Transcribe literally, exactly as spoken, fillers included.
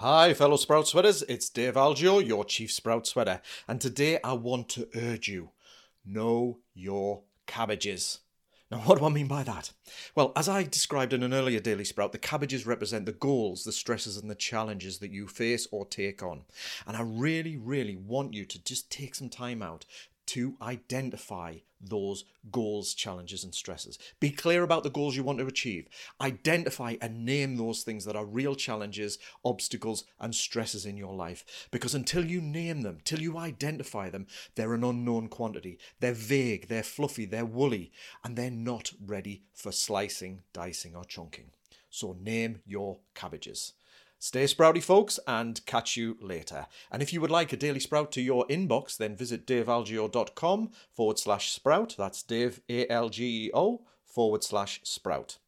Hi fellow Sprout Sweaters, it's Dave Algio, your Chief Sprout Sweater, and today I want to urge you, know your cabbages. Now what do I mean by that? Well, as I described in an earlier Daily Sprout, the cabbages represent the goals, the stresses and the challenges that you face or take on. And I really, really want you to just take some time out to identify those goals, challenges and stresses. Be clear about the goals you want to achieve. Identify and name those things that are real challenges, obstacles and stresses in your life. Because until you name them, till you identify them, they're an unknown quantity. They're vague, they're fluffy, they're woolly, and they're not ready for slicing, dicing or chunking. So name your cabbages. Stay sprouty, folks, and catch you later. And if you would like a Daily Sprout to your inbox, then visit davealgeo.com forward slash sprout. That's Dave, A L G E O, forward slash sprout.